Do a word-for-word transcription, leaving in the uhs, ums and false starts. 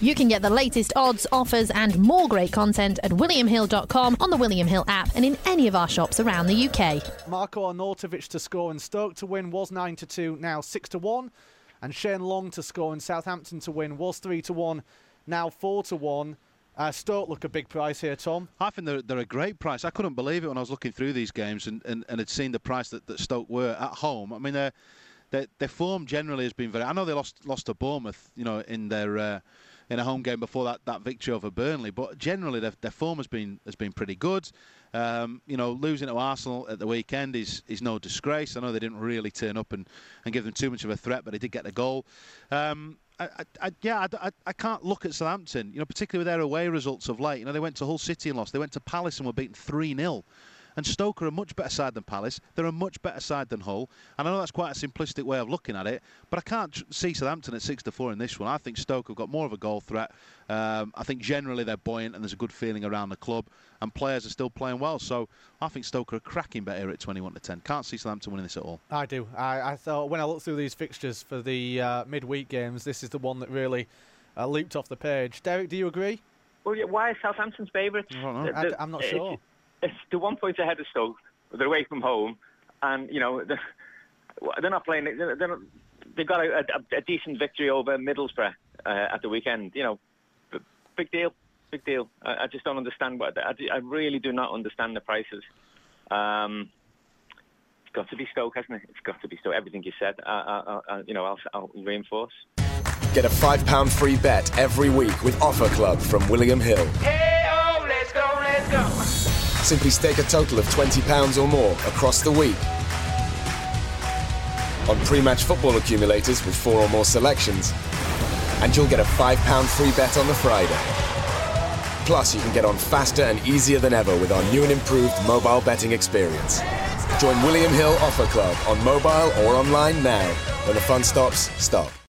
You can get the latest odds, offers and more great content at william hill dot com, on the William Hill app and in any of our shops around the U K. Marko Arnautovic to score and Stoke to win was nine to two, now six to one. And Shane Long to score and Southampton to win was three to one, now four to one. Uh, Stoke look a big price here, Tom. I think they're, they're a great price. I couldn't believe it when I was looking through these games and, and, and had seen the price that, that Stoke were at home. I mean, their, their, their form generally has been very... I know they lost lost to Bournemouth, you know, in their... Uh, in a home game before that, that victory over Burnley, but generally their, their form has been has been pretty good. Um, you know, losing to Arsenal at the weekend is is no disgrace. I know they didn't really turn up and, and give them too much of a threat, but they did get the goal. Um, I, I, I, yeah, I, I, I can't look at Southampton, you know, particularly with their away results of late. You know, they went to Hull City and lost. They went to Palace and were beaten three nil. And Stoke are a much better side than Palace. They're a much better side than Hull. And I know that's quite a simplistic way of looking at it, but I can't see Southampton at six to four in this one. I think Stoke have got more of a goal threat. Um, I think generally they're buoyant and there's a good feeling around the club, and players are still playing well. So I think Stoke are a cracking bet here at twenty-one to ten. Can't see Southampton winning this at all. I do. I, I thought when I looked through these fixtures for the uh, midweek games, this is the one that really uh, leaped off the page. Derek, do you agree? Well, yeah, why is Southampton's favourite? I don't know. I, I'm not sure. It's, it's the one point ahead of Stoke. They're away from home, and you know they're, they're not playing. They're, they're not, they've got a, a, a decent victory over Middlesbrough uh, at the weekend. You know, big deal, big deal. I, I just don't understand what. I, I really do not understand the prices. Um, it's got to be Stoke, hasn't it? It's got to be Stoke. Everything you said, I, I, I, you know, I'll, I'll reinforce. Get a five pound free bet every week with Offer Club from William Hill. Hey, oh, let's go, let's go. Simply stake a total of twenty pounds or more across the week on pre-match football accumulators with four or more selections, and you'll get a five pound free bet on the Friday. Plus, you can get on faster and easier than ever with our new and improved mobile betting experience. Join William Hill Offer Club on mobile or online now. When the fun stops, stop.